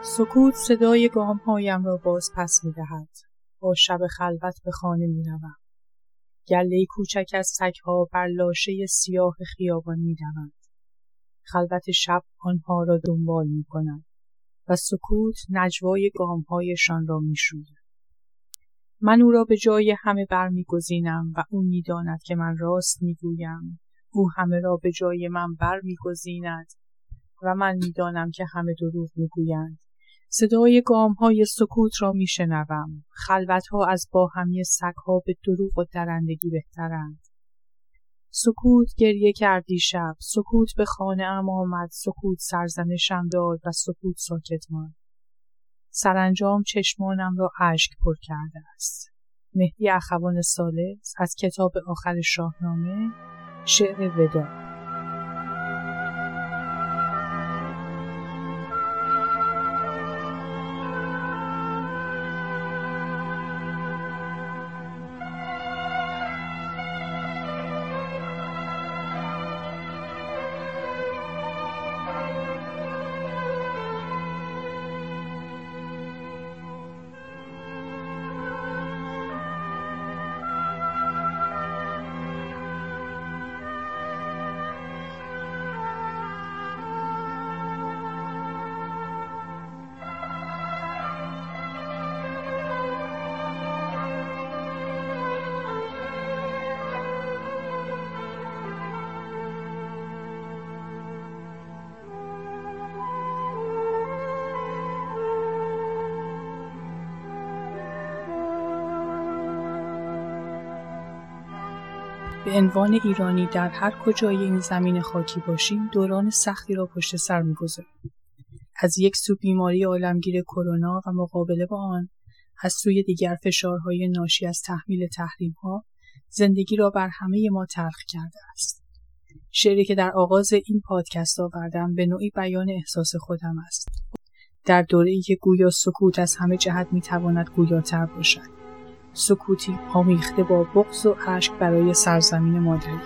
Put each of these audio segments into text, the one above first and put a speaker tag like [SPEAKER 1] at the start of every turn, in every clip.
[SPEAKER 1] سکوت صدای گام‌هایم را باز پس می‌دهد. با شب خلوت به خانه می‌روم. گله‌ای کوچک از سگ‌ها بر لاشه سیاه خیابان می‌دوند. خلوت شب آنها را دنبال می‌کند و سکوت نجوای گام‌هایشان را می‌شوید. من او را به جای همه برمی‌گزینم و او می‌داند که من راست می‌گویم. او همه را به جای من برمی‌گزیند و من می‌دانم که همه دروغ می‌گویند. صدای گام‌های سکوت را می‌شنوم. خلوت‌ها از باهمی سگ‌ها به دروغ و درندگی بهترند. سکوت گریه کردی شب، سکوت به خانه‌ام آمد، سکوت سرزنشم داد و سکوت ساکت ماند. سرانجام چشمانم را اشک پر کرده است. مهدی اخوان ثالث از کتاب آخر شاهنامه، شعر وداع. به عنوان ایرانی در هر کجای این زمین خاکی باشیم دوران سختی را پشت سر می‌گذاریم. از یک سو بیماری عالمگیر کرونا و مقابله با آن، از سوی دیگر فشارهای ناشی از تحمیل تحریم‌ها زندگی را بر همه ما تلخ کرده است. شعری که در آغاز این پادکست آوردم به نوعی بیان احساس خودم است. در دوره‌ای که گویا سکوت از همه جهت می‌تواند گویاتر باشد. سکوتی آمیخته با بغض و اشک برای سرزمین مادری.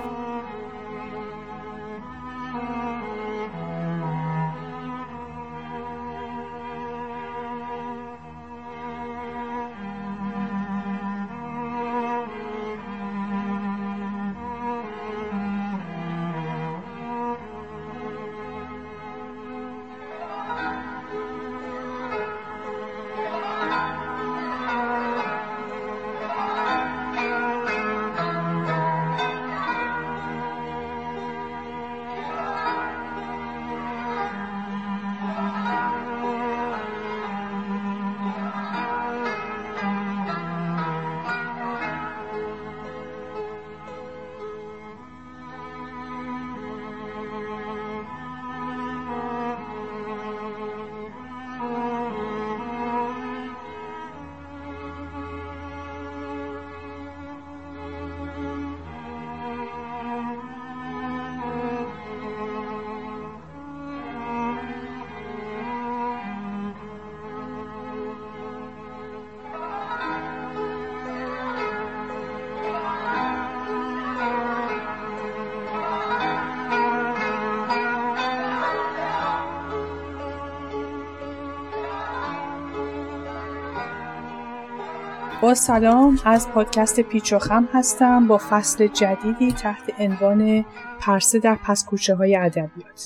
[SPEAKER 1] با سلام، از پادکست پیچ و خم هستم با فصل جدیدی تحت عنوان پرسه در پس‌کوچه‌های ادبیات.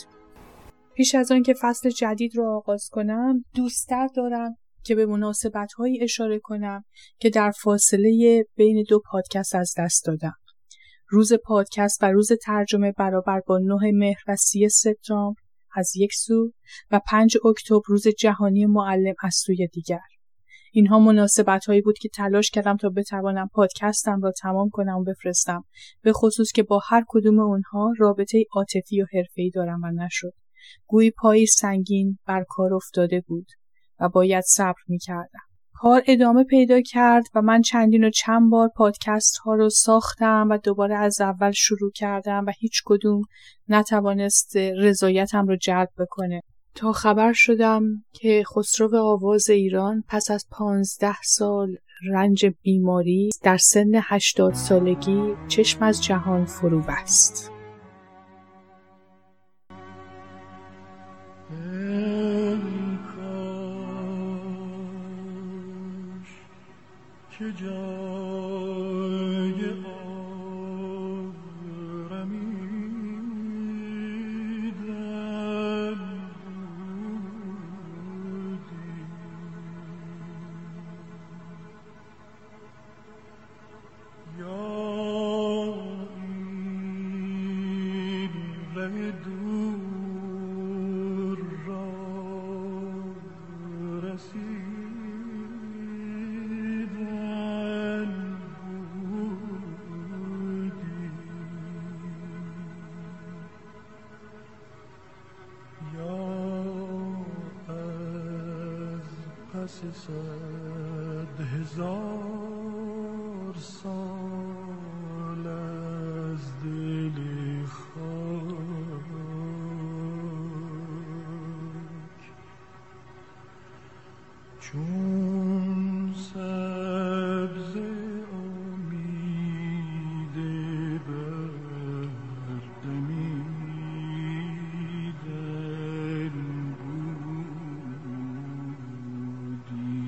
[SPEAKER 1] پیش از آن که فصل جدید رو آغاز کنم، دوست‌تر دارم که به مناسبت‌هایی اشاره کنم که در فاصله بین دو پادکست از دست دادم. روز پادکست و روز ترجمه برابر با 9 مهر و 30 سپتامبر از یک سو و 5 اکتبر روز جهانی معلم از سوی دیگر. اینها مناسبت‌هایی بود که تلاش کردم تا بتوانم پادکستم را تمام کنم و بفرستم، به خصوص که با هر کدوم اونها رابطه عاطفی و حرفه‌ای دارم و نشد. گویی پایی سنگین بر کار افتاده بود و باید صبر می‌کردم. کار ادامه پیدا کرد و من چندین و چند بار پادکست ها رو ساختم و دوباره از اول شروع کردم و هیچ کدوم نتوانست رضایتم رو جلب بکنه. تا خبر شدم که خسرو آواز ایران پس از 15 سال رنج بیماری در سن 80 سالگی چشم از جهان فرو بست.
[SPEAKER 2] که جای آرمیدن بودی، یا این ره دور را رسیدن بودی، یا از پس 100,000 سال از دل خاک چون سبز امید بردمیدن بودی.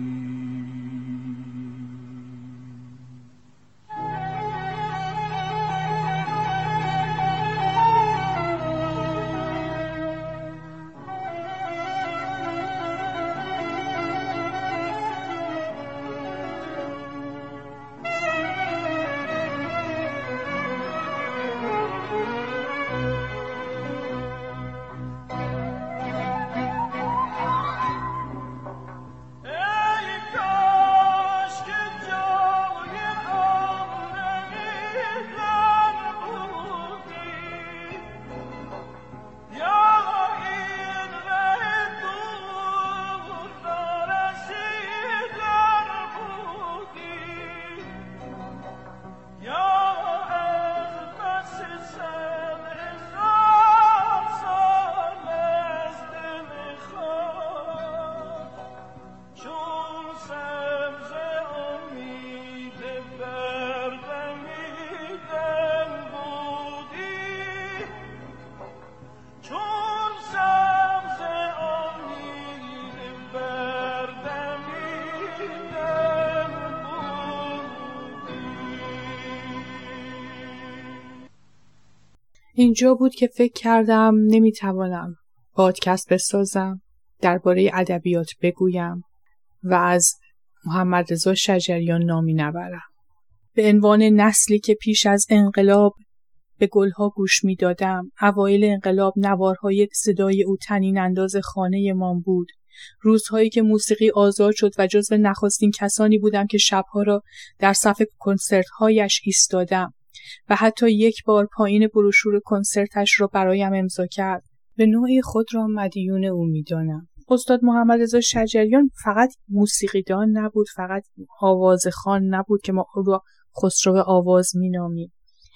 [SPEAKER 1] اینجا بود که فکر کردم نمیتوانم پادکست بسازم، درباره ادبیات بگویم و از محمدرضا شجریان نامی نبرم. به عنوان نسلی که پیش از انقلاب به گلها گوش میدادم، اوایل انقلاب نوارهای صدای او طنین انداز خانه من بود. روزهایی که موسیقی آزاد شد و جزو نخستین کسانی بودم که شبها را در صف کنسرت‌هایش ایستادم و حتی یک بار پایین بروشور کنسرتش را برایم امضا کرد. به نوعی خود را مدیون او می‌دانم. استاد محمدرضا شجریان فقط موسیقیدان نبود، فقط آوازخوان نبود که ما او را خسرو آواز می‌نامیم.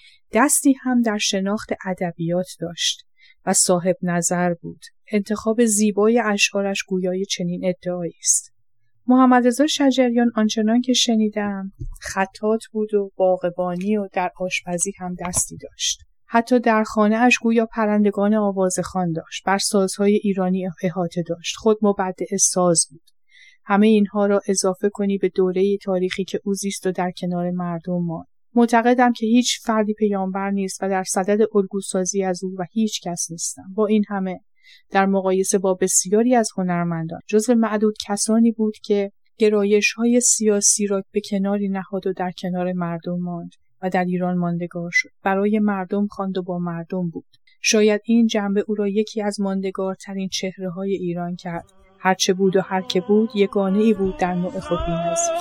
[SPEAKER 1] دستی هم در شناخت ادبیات داشت و صاحب نظر بود. انتخاب زیبای اشعارش گویای چنین ادعایی است. محمدرضا شجریان آنچنان که شنیدم خطاط بود و باغبانی و در آشپزی هم دستی داشت. حتی در خانه اش گویا پرندگان آوازخوان داشت. بر سازهای ایرانی احاطه داشت. خود مبدع ساز بود. همه اینها را اضافه کنی به دوره تاریخی که او زیست و در کنار مردم ماند. معتقدم که هیچ فردی پیامبر نیست و در صدد الگوسازی از او و هیچ کس نیستم. با این همه در مقایسه با بسیاری از هنرمندان جزو معدود کسانی بود که گرایش‌های سیاسی را به کناری نهاد و در کنار مردم ماند و در ایران ماندگار شد. برای مردم خواند و با مردم بود. شاید این جنبه او را یکی از ماندگارترین چهره‌های ایران کرد. هرچه بود و هر که بود یگانه‌ای بود در نوع خود بی‌نظیر.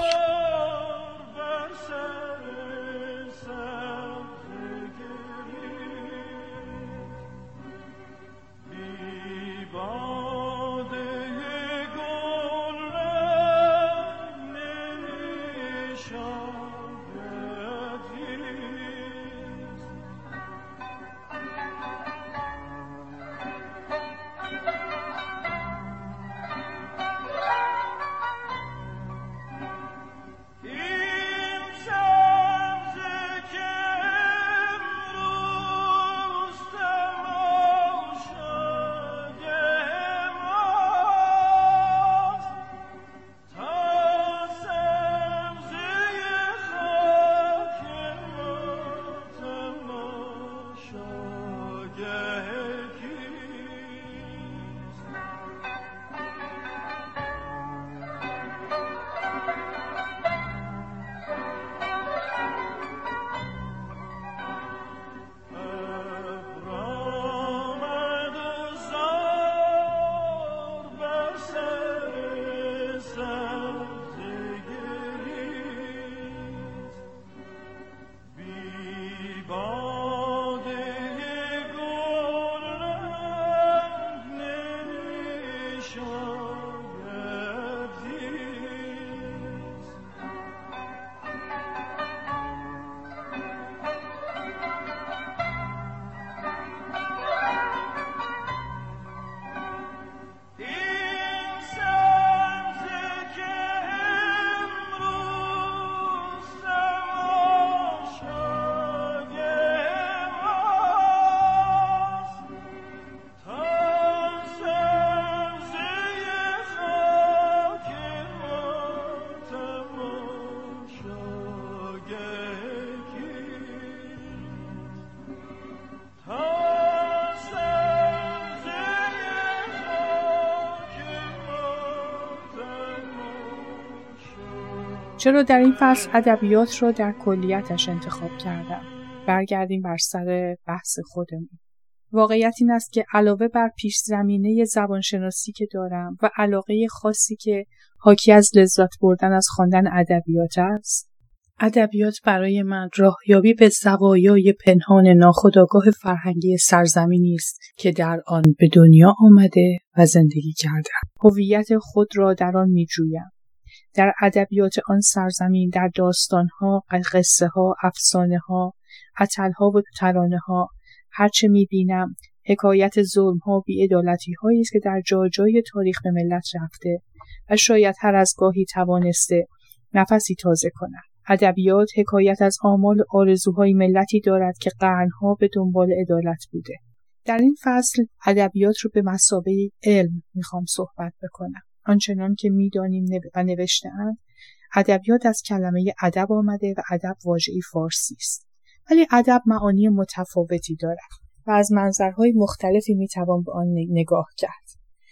[SPEAKER 1] چرا در این فصل ادبیات رو در کلیتش انتخاب کردم؟ برگردیم بر سر بحث خودمون. واقعیت این است که علاوه بر پیش زمینه زبانشناسی که دارم و علاقه خاصی که حاکی از لذت بردن از خواندن ادبیات است، ادبیات برای من راهیابی به زوایای پنهان ناخودآگاه فرهنگی سرزمینی است که در آن به دنیا آمده و زندگی کردم. هویت خود را در آن می‌جویم. در ادبیات آن سرزمین، در داستان‌ها، قصه‌ها، افسانه‌ها، اتل‌ها و ترانه‌ها، هرچه می‌بینم حکایت ظلم‌ها و بی‌عدالتی‌هایی است که در جای تاریخ به ملت رفته و شاید هر از گاهی توانسته نفسی تازه کند. ادبیات حکایت از آمال و آرزوهای ملتی دارد که قرن‌ها به دنبال عدالت بوده. در این فصل ادبیات رو به مثابه علم میخوام صحبت بکنم. آنچنان که میدانیم و نوشته‌اند، ادبیات از کلمه ادب آمده و ادب واژه‌ای فارسی است. ولی ادب معانی متفاوتی دارد و از منظرهای مختلفی میتوان به آن نگاه کرد.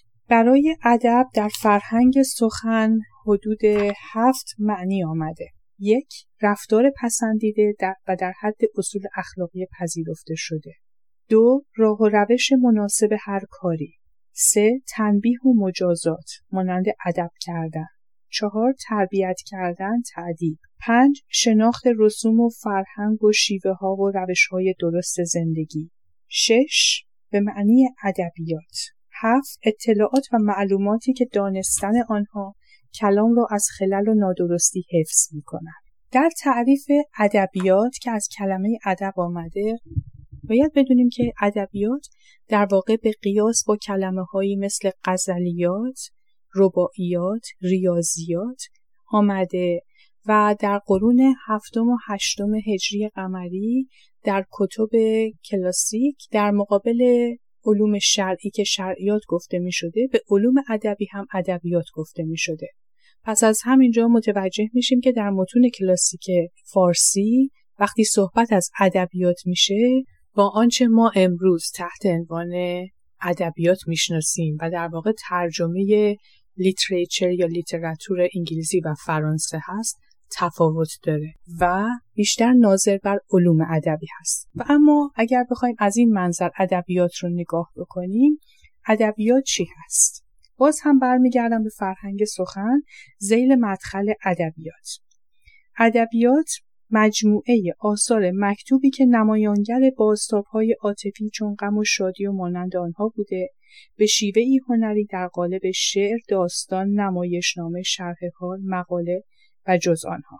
[SPEAKER 1] برای ادب در فرهنگ سخن حدود 7 معنی آمده. 1. رفتار پسندیده و در حد اصول اخلاقی پذیرفته شده. 2. راه و روش مناسب هر کاری. 3. تنبیه و مجازات مانند ادب کردن. 4. تربیت کردن، تأدیب. 5. شناخت رسوم و فرهنگ و شیوه ها و روش های درست زندگی. 6. به معنی ادبیات. 7. اطلاعات و معلوماتی که دانستن آنها کلام را از خلل و نادرستی حفظ می کند. در تعریف ادبیات که از کلمه ادب آمده، باید بدونیم که ادبیات در واقع به قیاس با کلمه‌هایی مثل غزلیات، رباعیات، ریاضیات آمده و در قرون 7 و 8 هجری قمری در کتب کلاسیک در مقابل علوم شرعی که شرعیات گفته می شده، به علوم ادبی هم ادبیات گفته می شده. پس از همینجا متوجه میشیم که در متون کلاسیک فارسی وقتی صحبت از ادبیات میشه، با آنچه ما امروز تحت عنوان ادبیات میشناسیم و در واقع ترجمه لیتریچر یا لیتراتور انگلیسی و فرانسه هست تفاوت داره و بیشتر ناظر بر علوم ادبی هست. و اما اگر بخوایم از این منظر ادبیات رو نگاه بکنیم، ادبیات چی هست؟ باز هم برمیگردم به فرهنگ سخن، ذیل مدخل ادبیات. ادبیات مجموعه آثار مکتوبی که نمایانگر بازتاب‌های عاطفی چون غم و شادی و مانند آنها بوده، به شیوه‌ای هنری در قالب شعر، داستان، نمایشنامه، شرح حال، مقاله و جز آنها.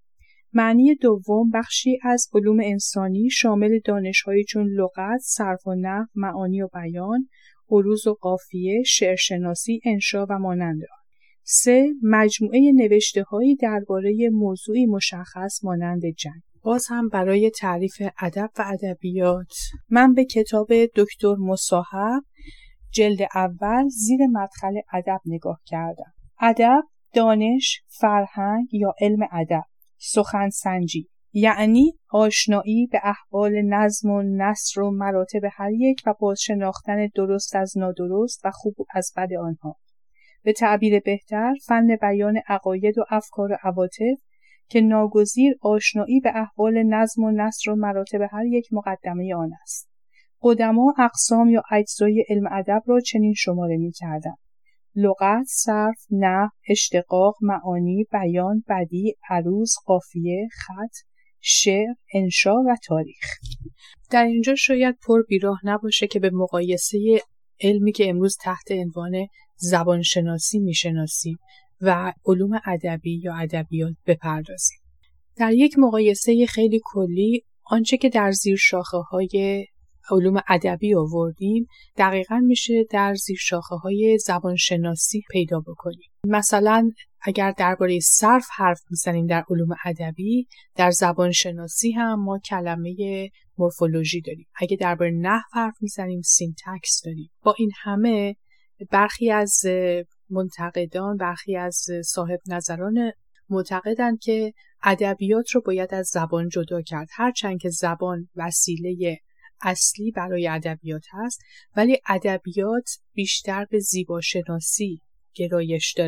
[SPEAKER 1] معنی دوم، بخشی از علوم انسانی شامل دانش‌هایی چون لغت، صرف و نحو، معانی و بیان، عروض و قافیه، شعرشناسی، انشا و مانند آن. 3. مجموعه نوشته‌هایی درباره موضوعی مشخص مانند جنگ. باز هم برای تعریف ادب و ادبیات من به کتاب دکتر مصاحب جلد اول زیر مدخل ادب نگاه کردم. ادب، دانش، فرهنگ یا علم ادب، سخنسنجی، یعنی آشنایی به احوال نظم و نثر و مراتب هر یک و بازشناختن درست از نادرست و خوب از بد آنها. به تعبیر بهتر، فن بیان عقاید و افکار و عواطف که ناگزیر آشنایی به احوال نظم و نثر و مراتب هر یک مقدمه آن است. قدما اقسام یا اجزای علم ادب را چنین شماره می‌کردند: لغت، صرف، نحو، اشتقاق، معانی، بیان، بدیع، عروض، قافیه، خط، شعر، انشا و تاریخ. در اینجا شاید پر بیراه نباشه که به مقایسه علمی که امروز تحت عنوان زبانشناسی میشناسیم و علوم ادبی یا ادبیات بپردازیم. در یک مقایسه خیلی کلی، آنچه که در زیر شاخه‌های علوم ادبی آوردیم دقیقاً میشه در زیر شاخه‌های زبانشناسی پیدا بکنیم. مثلا اگر درباره صرف حرف میزنیم در علوم ادبی، در زبانشناسی هم ما کلمه مورفولوژی داریم. اگه درباره نحو حرف میزنیم سینتکس داریم. با این همه برخی از منتقدان، برخی از صاحب نظران معتقدند که ادبیات رو باید از زبان جدا کرد. هرچند که زبان وسیله اصلی برای ادبیات هست، ولی ادبیات بیشتر به زیباشناسی گرایش داره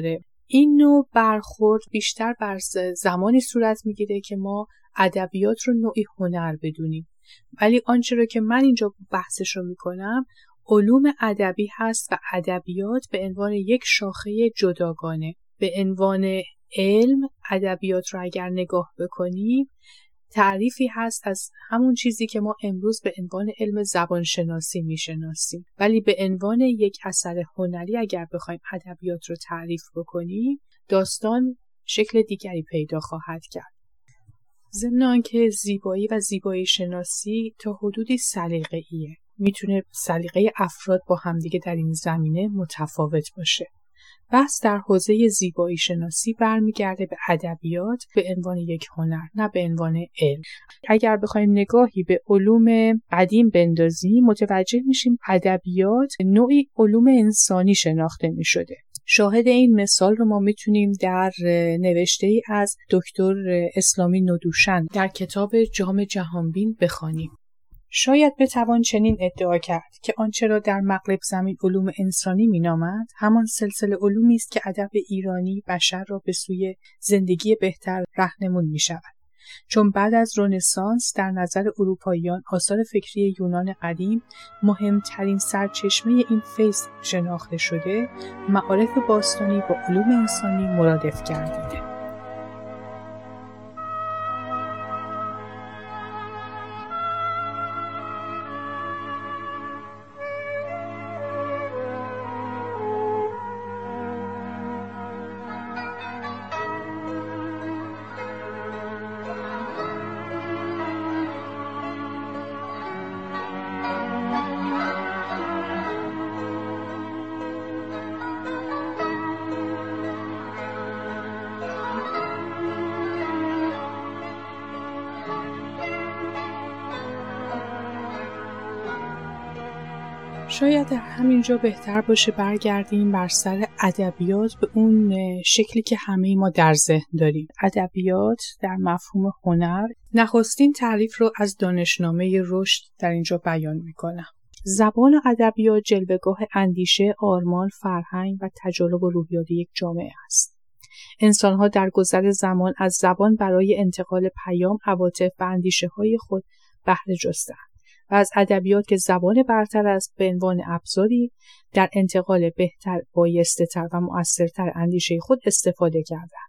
[SPEAKER 1] این نوع برخورد بیشتر بر زمانی صورت میگیره که ما ادبیات رو نوعی هنر بدونیم. ولی آنچه رو که من اینجا بحثش رو میکنم علوم ادبی هست و ادبیات به عنوان یک شاخه جداگانه. به عنوان علم ادبیات رو اگر نگاه بکنیم تعریفی هست از همون چیزی که ما امروز به عنوان علم زبانشناسی میشناسیم. ولی به عنوان یک اثر هنری اگر بخوایم ادبیات رو تعریف بکنیم داستان شکل دیگری پیدا خواهد کرد. ضمن آنکه زیبایی و زیبایی شناسی تا حدودی سلیقه‌ایه. میتونه سلیقه افراد با همدیگه در این زمینه متفاوت باشه. بحث در حوزه زیبایی شناسی برمیگرده به ادبیات به عنوان یک هنر، نه به عنوان علم. اگر بخوایم نگاهی به علوم قدیم بندازیم متوجه میشیم ادبیات نوعی علوم انسانی شناخته میشده. شاهد این مثال رو ما میتونیم در نوشته‌ای از دکتر اسلامی ندوشن در کتاب جام جهانبین بخوانیم. شاید بتوان چنین ادعا کرد که آنچه را در مغرب زمین علوم انسانی مینامند همان سلسله علومی است که ادب ایرانی بشر را به سوی زندگی بهتر راهنمون می‌شود. چون بعد از رنسانس در نظر اروپاییان آثار فکری یونان قدیم مهمترین سرچشمه این فیض شناخته شده، معارف باستانی با علوم انسانی مرادف گردیده. شاید در همینجا بهتر باشه برگردیم بر سر ادبیات به اون شکلی که همه ما در ذهن داریم. ادبیات در مفهوم هنر نخستین تعریف رو از دانشنامه رشد در اینجا بیان میکنم. زبان و ادبیات جلوه‌گاه اندیشه، آرمان، فرهنگ و تجارب و روحیات یک جامعه است. انسان‌ها در گذر زمان از زبان برای انتقال پیام، عواطف و اندیشه‌های خود بهره جستند و از ادبیات که زبان برتر است به عنوان ابزاری در انتقال بهتر، بایسته‌تر و مؤثرتر اندیشه خود استفاده کردند.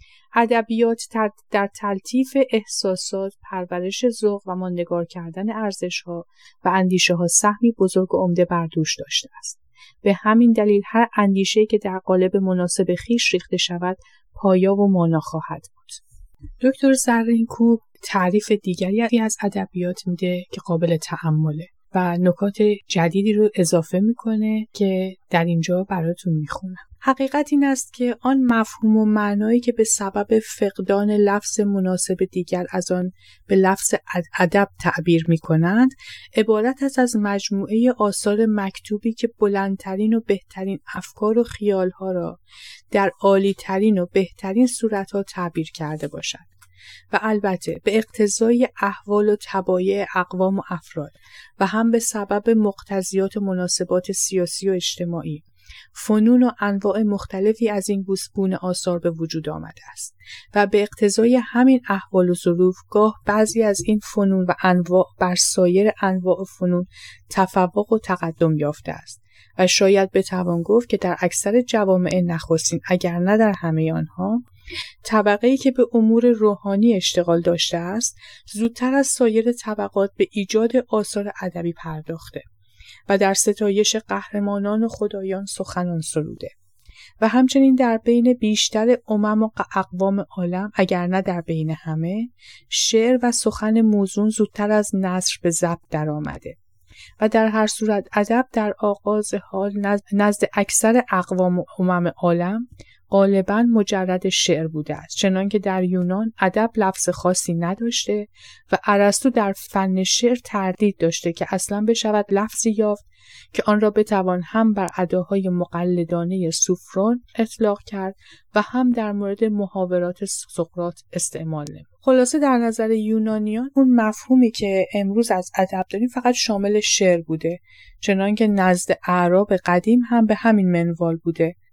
[SPEAKER 1] ادبیات در تلطیف احساسات، پرورش ذوق و ماندگار کردن ارزش‌ها و اندیشه‌ها سهمی بزرگ و عمده بر دوش داشته است. به همین دلیل هر اندیشه‌ای که در قالب مناسب خویش ریخته شود پایا و مانا خواهد بود. دکتر زرین‌کوب تعریف دیگری از ادبیات میده که قابل تأمله و نکات جدیدی رو اضافه میکنه که در اینجا براتون میخونم. حقیقت این است که آن مفهوم و معنایی که به سبب فقدان لفظ مناسب دیگر از آن به لفظ ادب تعبیر میکنند عبارت است از مجموعه آثار مکتوبی که بلندترین و بهترین افکار و خیالها را در عالیترین و بهترین صورتها تعبیر کرده باشد و البته به اقتضای احوال و طبایع اقوام و افراد و هم به سبب مقتضیات و مناسبات سیاسی و اجتماعی فنون و انواع مختلفی از این گونه آثار به وجود آمده است و به اقتضای همین احوال و ظروف گاه بعضی از این فنون و انواع بر سایر انواع فنون تفوق و تقدم یافته است و شاید بتوان گفت که در اکثر جوامع نخستین اگر نه در همه آنها طبقه‌ای که به امور روحانی اشتغال داشته است زودتر از سایر طبقات به ایجاد آثار ادبی پرداخته و در ستایش قهرمانان و خدایان سخنان سروده و همچنین در بین بیشتر امم و اقوام عالم اگر نه در بین همه شعر و سخن موزون زودتر از نثر به ضبط در آمده و در هر صورت ادب در آغاز حال نزد اکثر اقوام و امم عالم غالباً مجرد شعر بوده است، چنانکه در یونان ادب لفظ خاصی نداشته و ارسطو در فن شعر تردید داشته که اصلاً بشود لفظی یافت که آن را بتوان هم بر اداهای مقلدانه سوفرون اطلاق کرد و هم در مورد محاورات سقراط استعمال نمود. خلاصه در نظر یونانیان اون مفهومی که امروز از ادب داریم فقط شامل شعر بوده، چنانکه نزد اعراب قدیم هم به همین منوال بوده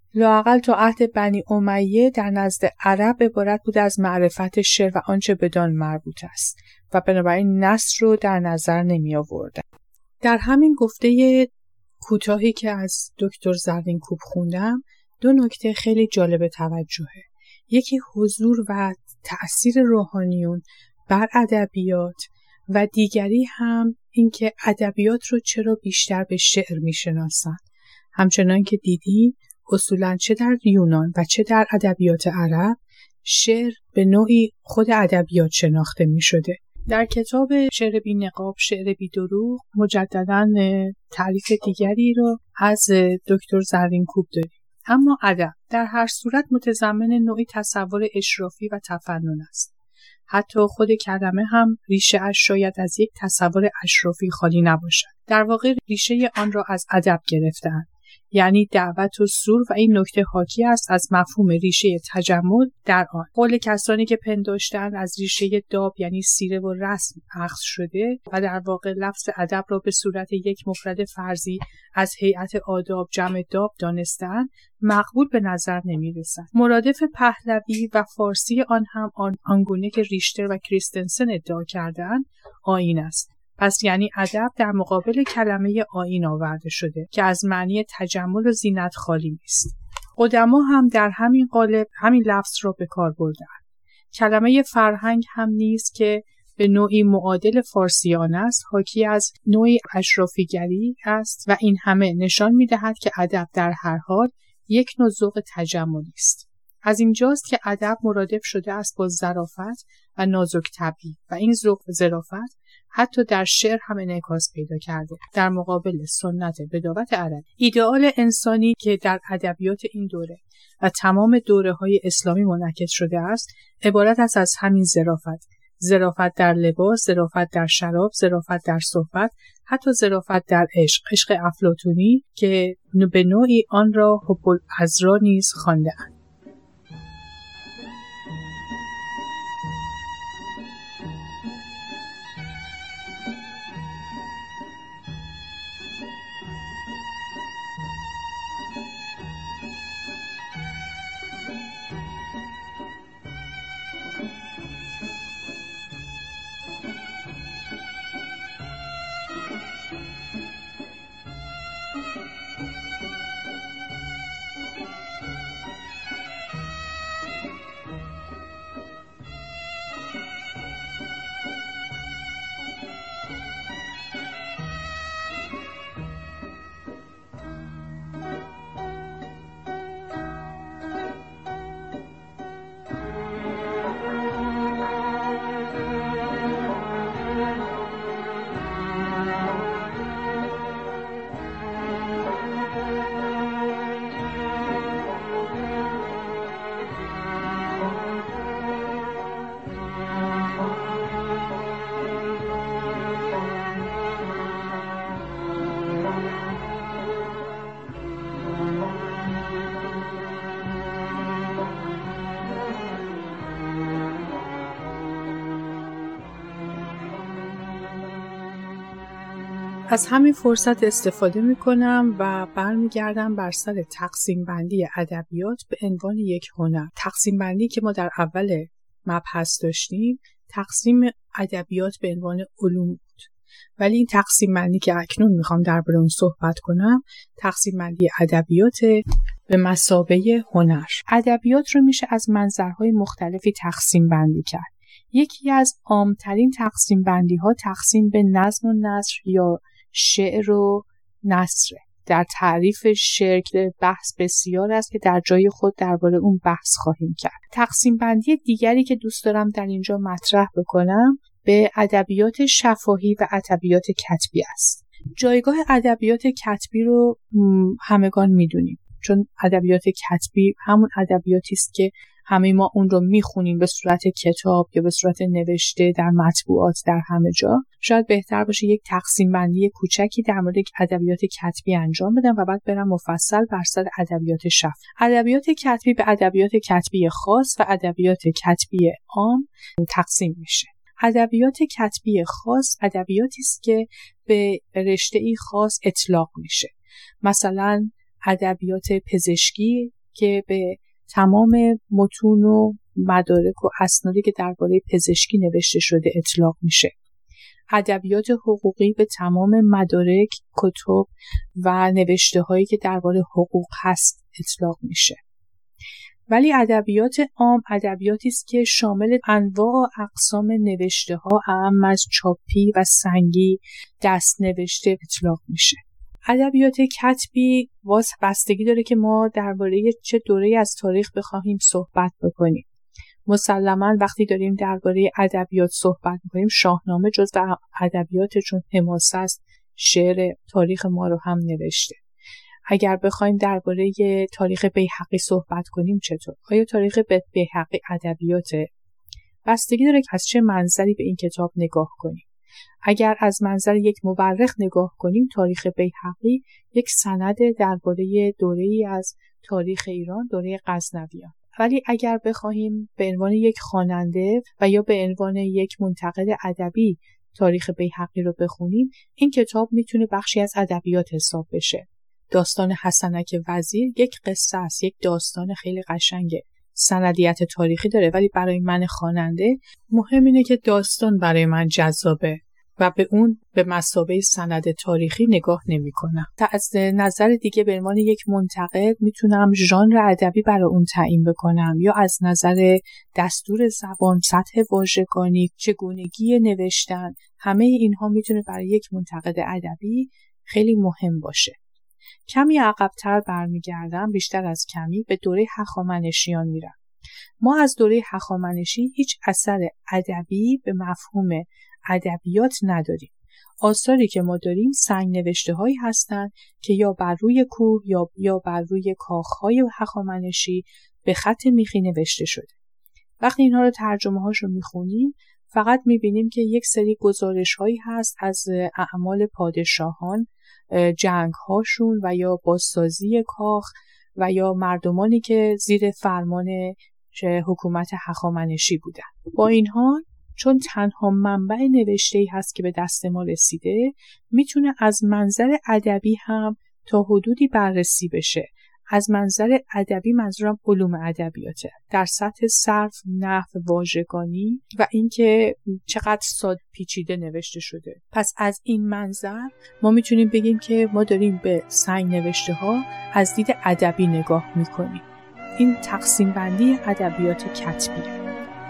[SPEAKER 1] لااقل تا عهد بنی امیه در نزد عرب عبارت بود از معرفت شعر و آنچه بدان مربوط است و بنابراین نثر رو در نظر نمی آوردن. در همین گفته کوتاهی که از دکتر زرینکوب خوندم 2 نکته خیلی جالب توجهه. یکی حضور و تأثیر روحانیون بر ادبیات و دیگری هم اینکه ادبیات رو چرا بیشتر به شعر میشناسن. همچنان که دیدیم اصولاً چه در یونان و چه در ادبیات عرب شعر به نوعی خود ادبیات شناخته می شده. در کتاب شعر بی نقاب شعر بی دروغ مجدداً تعریف دیگری رو از دکتر زرینکوب داریم. اما ادب در هر صورت متضمن نوعی تصور اشرافی و تفنن است. حتی خود کلمه هم ریشه اش شاید از یک تصور اشرافی خالی نباشد. در واقع ریشه آن را از ادب گرفتند. یعنی دعوت و سور و این نکته حاکی است از مفهوم ریشه تجمل در آن. قول کسانی که پنداشتند از ریشه داب یعنی سیره و رسم اخذ شده و در واقع لفظ ادب را به صورت یک مفرد فرضی از هیئت آداب جمع داب دانستند مقبول به نظر نمی رسد. مرادف پهلوی و فارسی آن هم آنگونه که ریشتر و کریستنسن ادعا کردند آیین است. پس یعنی ادب در مقابل کلمه آیین آورده شده که از معنی تجمل و زینت خالی نیست. قدما هم در همین قالب همین لفظ را به کار بردند. کلمه فرهنگ هم نیست که به نوعی معادل فارسیان است، حاکی از نوعی اشرافیگری است و این همه نشان می‌دهد که ادب در هر حال یک نوع ذوق تجملی است. از اینجاست که ادب مرادف شده است با ظرافت و نازک طبعی و این ذوق و ظرافت حتی در شعر هم انعکاس پیدا کرده در مقابل سنت بداوت عربی. ایدئال انسانی که در ادبیات این دوره و تمام دوره‌های اسلامی منعکس شده است عبارت است از همین ظرافت در لباس، ظرافت در شراب، ظرافت در صحبت، حتی ظرافت در عشق افلاطونی که به نوعی آن را حب العذرا نیز خوانده‌اند. از همین فرصت استفاده میکنم و برمیگردم بر سر تقسیم بندی ادبیات به عنوان یک هنر. تقسیم بندی که ما در اول مبحث داشتیم تقسیم ادبیات به عنوان علوم بود، ولی این تقسیم بندی که اکنون میخوام درباره اون صحبت کنم تقسیم بندی ادبیات به مثابه هنر. ادبیات رو میشه از منظرهای مختلفی تقسیم بندی کرد. یکی از عامترین تقسیم بندی ها تقسیم به نظم و نثر یا شعر و نثر. در تعریف شعر بحث بسیار است که در جای خود درباره اون بحث خواهیم کرد. تقسیم بندی دیگری که دوست دارم در اینجا مطرح بکنم به ادبیات شفاهی و ادبیات کتبی است. جایگاه ادبیات کتبی رو همگان میدونیم، چون ادبیات کتبی همون ادبیاتی است که همه ما اون رو میخونیم به صورت کتاب یا به صورت نوشته در مطبوعات در همه جا. شاید بهتر باشه یک تقسیم بندی کوچکی در مورد ادبیات کتبی انجام بدم و بعد برم مفصل بر سر ادبیات شفاهی. ادبیات کتبی به ادبیات کتبی خاص و ادبیات کتبی عام تقسیم میشه. ادبیات کتبی خاص ادبیاتی است که به رشته‌ای خاص اطلاق میشه. مثلا ادبیات پزشکی که به تمام متون و مدارک و اسنادی که درباره پزشکی نوشته شده اطلاق میشه. ادبیات حقوقی به تمام مدارک، کتب و نوشته هایی که درباره حقوق هست اطلاق میشه. ولی ادبیات عام ادبیاتی است که شامل انواع و اقسام نوشته ها اعم از چاپی و سنگی، دست نوشته اطلاق میشه. ادبیات کتبی بستگی داره که ما درباره چه دوره‌ای از تاریخ بخواهیم صحبت بکنیم. مسلماً وقتی داریم درباره ادبیات صحبت می‌کنیم، شاهنامه جزو ادبیات، چون حماسه است، شعر تاریخ ما رو هم نوشته. اگر بخوایم درباره تاریخ بیهقی صحبت کنیم چطور؟ آیا تاریخ بیهقی ادبیاته؟ بستگی داره که از چه منظری به این کتاب نگاه کنیم. اگر از منظر یک مورخ نگاه کنیم، تاریخ بیهقی یک سند درباره دوره‌ای از تاریخ ایران، دوره غزنویان. ولی اگر بخواهیم به عنوان یک خواننده و یا به عنوان یک منتقد ادبی تاریخ بیهقی رو بخونیم، این کتاب میتونه بخشی از ادبیات حساب بشه. داستان حسنک وزیر یک قصه است، یک داستان خیلی قشنگه، سندیت تاریخی داره، ولی برای من خواننده مهم اینه که داستان برای من جذابه و به اون به مثابه سند تاریخی نگاه نمی‌کنم. از نظر دیگه به عنوان یک منتقد میتونم ژانر ادبی برای اون تعیین بکنم، یا از نظر دستور زبان، سطح واژگانی، چگونگی نوشتن، همه اینها میتونه برای یک منتقد ادبی خیلی مهم باشه. کمی عقب‌تر برمیگردم، بیشتر از کمی به دوره هخامنشیان میرم. ما از دوره هخامنشی هیچ اثر ادبی به مفهوم ادبیات نداریم. آثاری که ما داریم سنگ نوشته هایی هستند که یا بر روی کوه یا بر روی کاخهای هخامنشی به خط میخی نوشته شده. وقتی اینها رو ترجمه هاشو میخونیم فقط میبینیم که یک سری گزارش هایی هست از اعمال پادشاهان، جنگ هاشون و یا بازسازی کاخ و یا مردمانی که زیر فرمان حکومت هخامنشی بودن. با این حال چون تنها منبع نوشته‌ای هست که به دست ما رسیده، میتونه از منظر ادبی هم تا حدودی بررسی بشه. از منظر ادبی منظورم علوم ادبیاته، در سطح صرف، نحو، واژگانی و اینکه چقدر ساده پیچیده نوشته شده. پس از این منظر ما میتونیم بگیم که ما داریم به سنگ نوشته ها از دید ادبی نگاه میکنیم. این تقسیم بندی ادبیات کتبیه.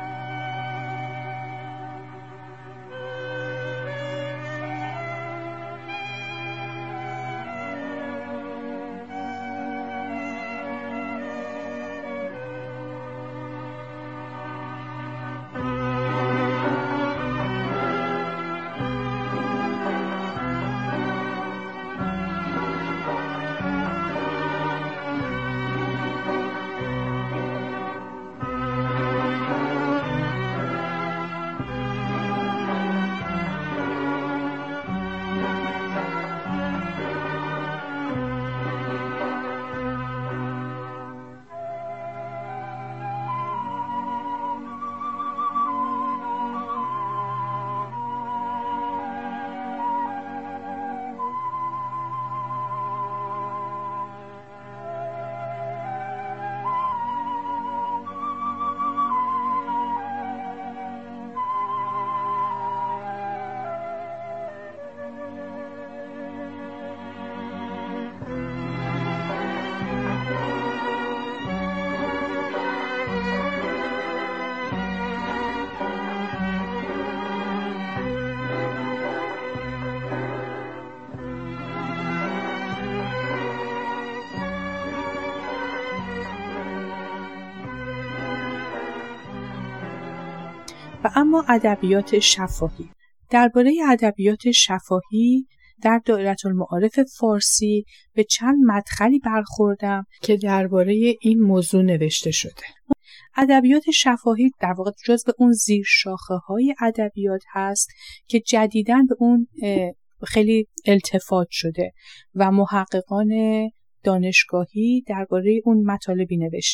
[SPEAKER 1] و اما ادبیات شفاهی. درباره ادبیات شفاهی در دایره‌المعارف فارسی به چند مدخلی برخوردم که درباره این موضوع نوشته شده. ادبیات شفاهی در واقع جزو اون زیر شاخه‌های ادبیات هست که جدیداً به اون خیلی التفات شده و محققان دانشگاهی درباره اون مطالبی نوشتن.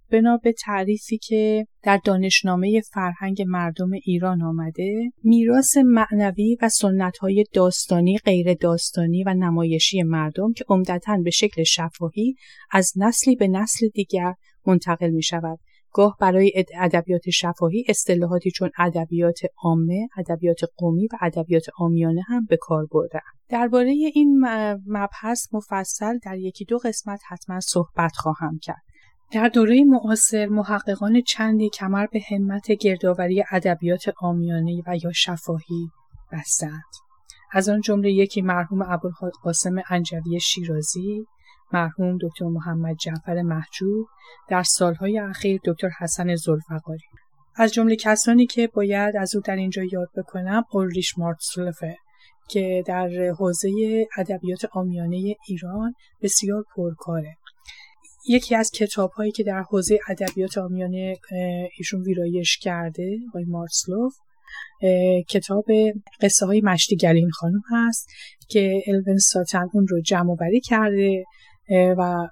[SPEAKER 1] بنا به تعریفی که در دانشنامه فرهنگ مردم ایران آمده، میراث معنوی و سنت‌های داستانی، غیر داستانی و نمایشی مردم که عمدتاً به شکل شفاهی از نسلی به نسل دیگر منتقل می‌شود. گاه برای ادبیات شفاهی اصطلاحاتی چون ادبیات عامه، ادبیات قومی و ادبیات عامیانه هم به کار برده‌اند. درباره این مبحث مفصل در یکی دو قسمت حتما صحبت خواهم کرد. در دوره معاصر محققان چندی کمر به همت گردآوری ادبیات عامیانه و یا شفاهی بستند. از آن جمله یکی مرحوم ابوالقاسم انجوی شیرازی، مرحوم دکتر محمد جعفر محجوب، در سالهای اخیر دکتر حسن ذوالفقاری. از جمله کسانی که باید از او در اینجا یاد بکنم اولریش مارتسلوفه که در حوزه ادبیات عامیانه ایران بسیار پرکاره. یکی از کتاب‌هایی که در حوزه ادبیات عامیانه ایشون ویرایش کرده، آقای مارتسلوف، کتاب قصه های مشتی گلین خانم هست که الون ساتن اون رو جمع‌آوری کرده و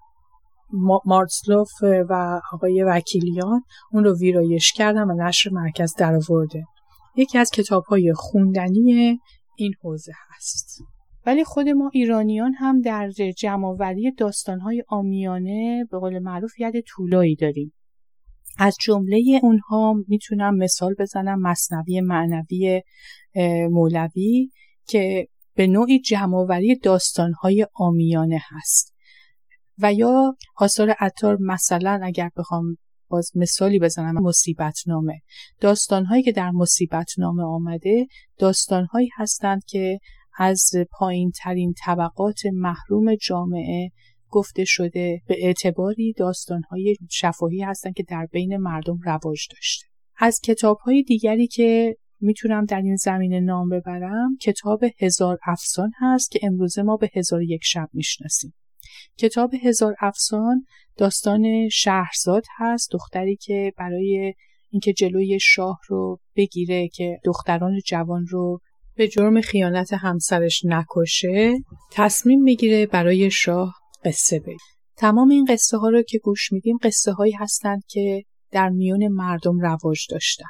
[SPEAKER 1] مارتسلوف و آقای وکیلیان اون رو ویرایش کردن و نشر مرکز درآورده. یکی از کتاب‌های خوندنی این حوزه هست. ولی خود ما ایرانیان هم در جمع‌آوری داستان‌های عامیانه به قول معروف ید طولایی داریم. از جمله اونها میتونم مثال بزنم مثنوی معنوی مولوی که به نوعی جمع‌آوری داستان‌های عامیانه هست و یا آثار عطار. مثلا اگر بخوام باز مثالی بزنم، مصیبتنامه، داستان‌هایی که در مصیبتنامه آمده داستان‌هایی هستند که از پایین ترین طبقات محروم جامعه گفته شده، به اعتباری داستان‌های شفاهی هستند که در بین مردم رواج داشته. از کتاب‌های دیگری که میتونم در این زمینه نام ببرم کتاب هزار افسان هست که امروزه ما به 1001 شب میشناسیم. کتاب هزار افسان داستان شهرزاد هست، دختری که برای اینکه جلوی شاه رو بگیره که دختران جوان رو به جرم خیانت همسرش نکشه تصمیم میگیره برای شاه قصه بگه. تمام این قصه ها رو که گوش میدیم قصه هایی هستند که در میون مردم رواج داشتن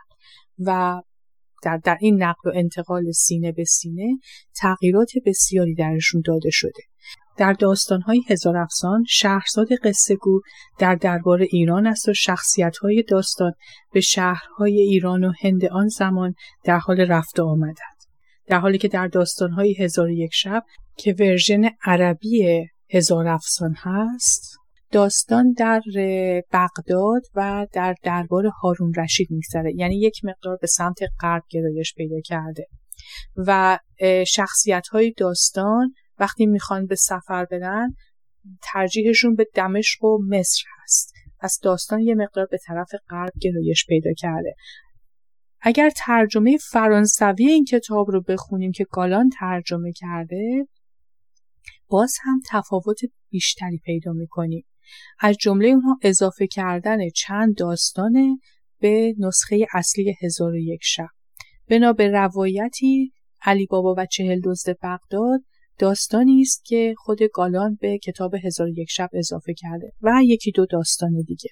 [SPEAKER 1] و در این نقل و انتقال سینه به سینه تغییرات بسیاری درشون داده شده. در داستان‌های هزار افسان شهرزاد قصه گو در دربار ایران است و شخصیت‌های داستان به شهرهای ایران و هند آن زمان در حال رفت و آمدند. در حالی که در داستان‌های 1001 شب که ورژن عربی هزار افسان هست، داستان در بغداد و در دربار هارون رشید می‌گذره، یعنی یک مقدار به سمت غرب گرایش پیدا کرده و شخصیت‌های داستان وقتی میخوان به سفر برن ترجیحشون به دمشق و مصر هست. پس داستان یه مقدار به طرف غرب گرایش پیدا کرده. اگر ترجمه فرانسوی این کتاب رو بخونیم که گالان ترجمه کرده باز هم تفاوت بیشتری پیدا میکنیم. از جمله اونها اضافه کردن چند داستانه به نسخه اصلی 1001 شب. بنا به روایتی علی بابا و 40 دزد بغداد داستانی است که خود گالان به کتاب 1001 شب اضافه کرده و یکی دو داستان دیگه.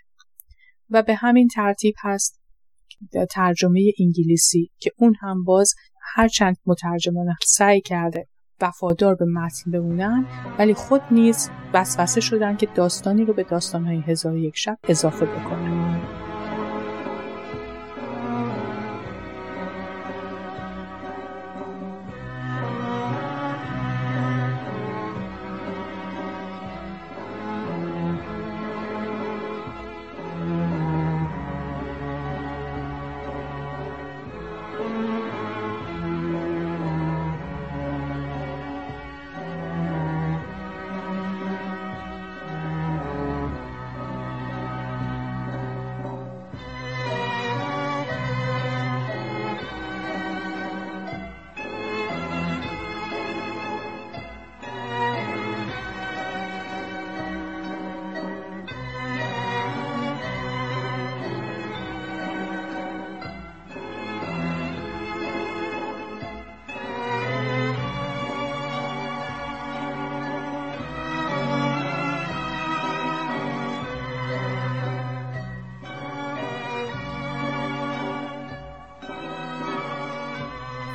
[SPEAKER 1] و به همین ترتیب هست ترجمه انگلیسی که اون هم باز هرچند مترجمان سعی کرده وفادار به متن بمونن ولی خود نیز وسوسه شدن که داستانی رو به داستان‌های 1001 شب اضافه بکنن.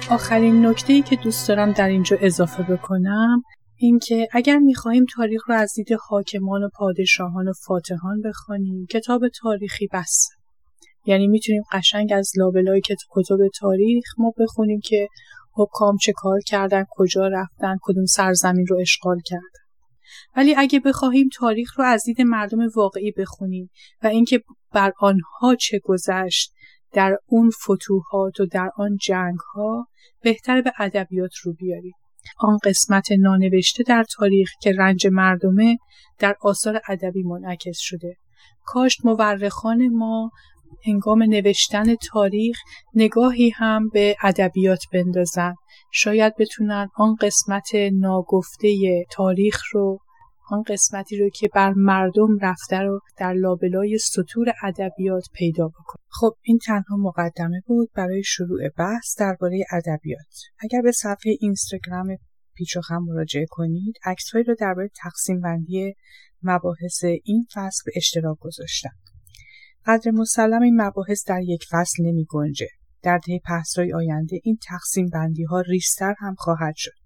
[SPEAKER 1] آخرین نکته‌ای که دوست دارم در اینجا اضافه بکنم این که اگر می‌خواهیم تاریخ رو از دید حاکمان و پادشاهان و فاتحان بخوانیم، کتاب تاریخی بس. یعنی میتونیم قشنگ از لابلای کتب تاریخ ما بخونیم که حکام چه کار کردن، کجا رفتن، کدوم سرزمین رو اشغال کردن. ولی اگه بخواهیم تاریخ رو از دید مردم واقعی بخونیم و اینکه بر آنها چه گذشت در اون فتوحات و در آن جنگ‌ها، بهتره به ادبیات رو بیاریم. آن قسمت نانوشته در تاریخ که رنج مردمه در آثار ادبی منعکس شده. کاش مورخان ما هنگام نوشتن تاریخ نگاهی هم به ادبیات بندازن. شاید بتونن آن قسمت ناگفته تاریخ رو، آن قسمتی رو که بر مردم رفته رو در لابلای سطور ادبیات پیدا بکنن. خب این تنها مقدمه بود برای شروع بحث درباره ادبیات. اگر به صفحه اینستاگرام پیچ و خم مراجعه کنید، عکس‌هایی رو درباره تقسیم بندی مباحث این فصل به اشتراک گذاشتم. قدر مسلم این مباحث در یک فصل نمی گنجه. در طی بحث‌های آینده این تقسیم بندی ها ریزتر هم خواهد شد.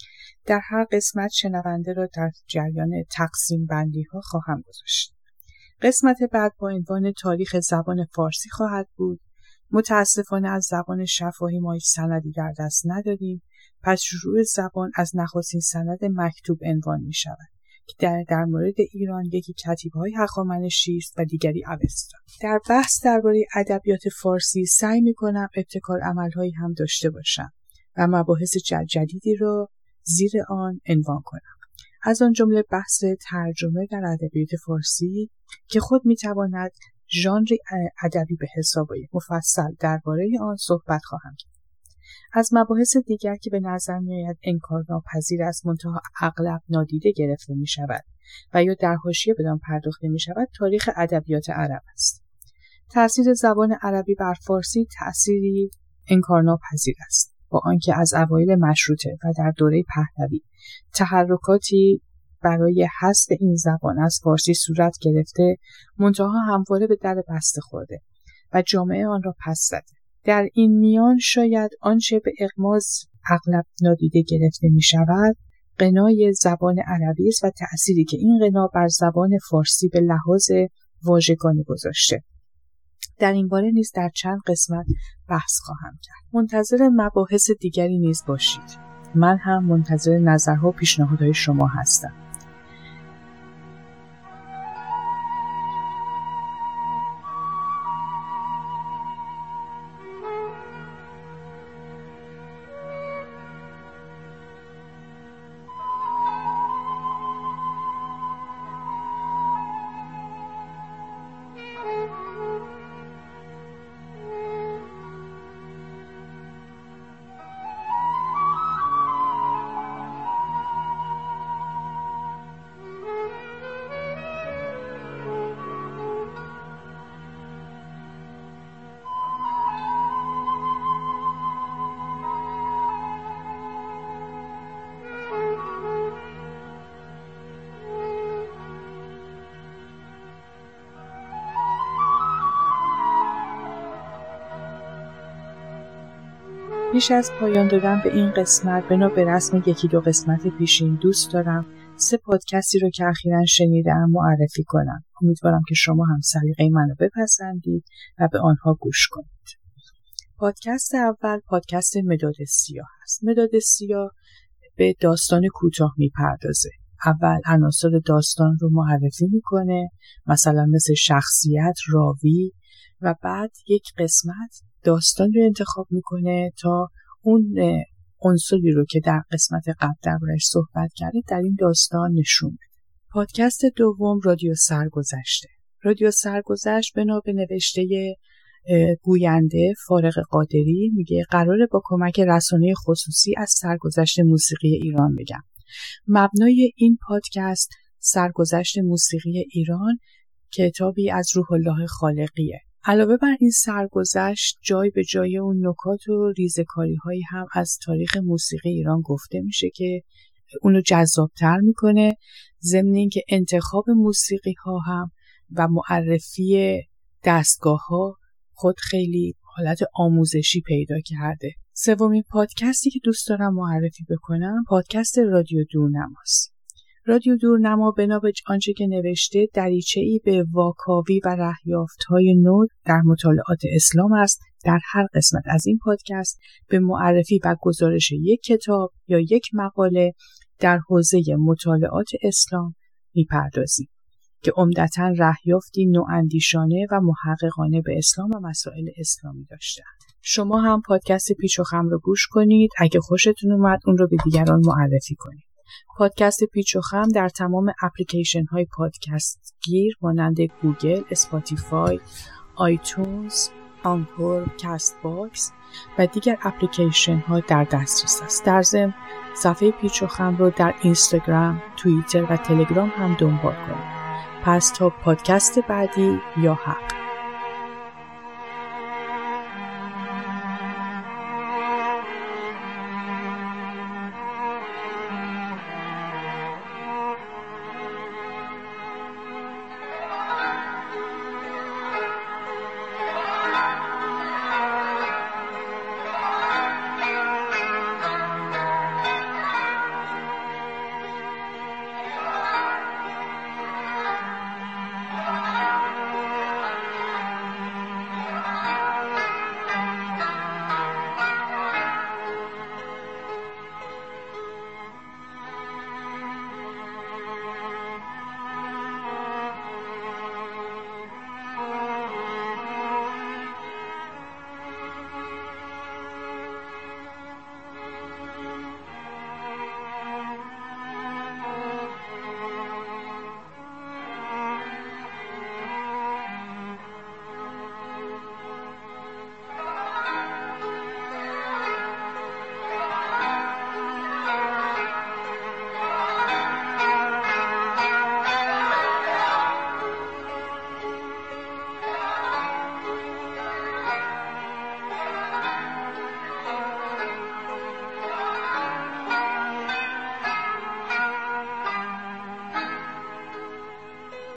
[SPEAKER 1] در هر قسمت شنونده را در جریان تقسیم بندی ها خواهم گذاشت. قسمت بعد با عنوان تاریخ زبان فارسی خواهد بود. متاسفانه از زبان شفاهی ما هیچ سندی در دست نداریم، پس شروع زبان از نخستین سند مکتوب عنوان می شود که در مورد ایران یکی کتیبه‌های هخامنشی است و دیگری اوستا. در بحث درباره ادبیات فارسی سعی می‌کنم ابتکار عمل‌هایی هم داشته باشم و مباحث جدیدی را زیر آن عنوان کنم. از آن جمله بحث ترجمه در ادبیات فارسی که خود می‌تواند ژانر ادبی به حساب آید. مفصل درباره آن صحبت خواهم کرد. از مباحث دیگر که به نظر می‌آید انکارناپذیر است منتها اغلب نادیده گرفته می‌شود و یا در حاشیه بدان پرداخته می‌شود، تاریخ ادبیات عرب است. تأثیر زبان عربی بر فارسی تأثیری انکارناپذیر است، با آنکه از اوایل مشروطه و در دوره پهلوی تحرکاتی برای حذف این زبان از فارسی صورت گرفته، منتها همواره به در بسته خورده و جامعه آن را پس زده. در این میان شاید آنچه به اغماض اغلب نادیده گرفته می شود غنای زبان عربی است و تأثیری که این غنا بر زبان فارسی به لحاظ واژگانی گذاشته. در این باره نیز در چند قسمت بحث خواهم کرد. منتظر مباحث دیگری نیز باشید. من هم منتظر نظرها و پیشنهادهای شما هستم. پیش از پایان دادن به این قسمت بنا به رسم یکی دو قسمت پیشین دوست دارم 3 پادکستی رو که اخیراً شنیدم معرفی کنم. امیدوارم که شما هم سلیقه منو بپسندید و به آنها گوش کنید. پادکست اول پادکست مداد سیاه است. مداد سیاه به داستان کوتاه میپردازه. اول عناصر داستان رو معرفی میکنه، مثلا مثل شخصیت، راوی، و بعد یک قسمت داستان رو انتخاب میکنه تا اون عنصری رو که در قسمت قبل دربارش صحبت کرده در این داستان نشون بده. پادکست دوم رادیو سرگذشته. رادیو سرگذشت بنا به نوشته گوینده فارغ قادری میگه قراره با کمک رسانه خصوصی از سرگذشت موسیقی ایران بگم. مبنای این پادکست سرگذشت موسیقی ایران کتابی از روح الله خالقیه. علاوه بر این سرگذشت جای به جای اون نکات و ریزکاری هایی هم از تاریخ موسیقی ایران گفته میشه که اونو جذابتر میکنه، ضمن این که انتخاب موسیقی ها هم و معرفی دستگاه ها خود خیلی حالت آموزشی پیدا کرده. سومین پادکستی که دوست دارم معرفی بکنم پادکست رادیو دورنماست. رادیو دورنما بنا به آنچه که نوشته دریچه‌ای به واکاوی و رهیافت‌های نو در مطالعات اسلام است. در هر قسمت از این پادکست به معرفی و گزارش یک کتاب یا یک مقاله در حوزه مطالعات اسلام می‌پردازیم که عمدتاً رهیافتی نواندیشانه و محققانه به اسلام و مسائل اسلامی داشتند. شما هم پادکست پیچ و خم رو گوش کنید. اگه خوشتون اومد اون رو به دیگران معرفی کنید. پادکست پیچ و خم در تمام اپلیکیشن های پادکست گیر مانند گوگل، اسپاتیفای، آیتونز، آنکور، کست باکس و دیگر اپلیکیشن ها در دسترس است. در ضمن صفحه پیچ و خم رو در اینستاگرام، توییتر و تلگرام هم دنبال کنید. پس تا پادکست بعدی، یا حق.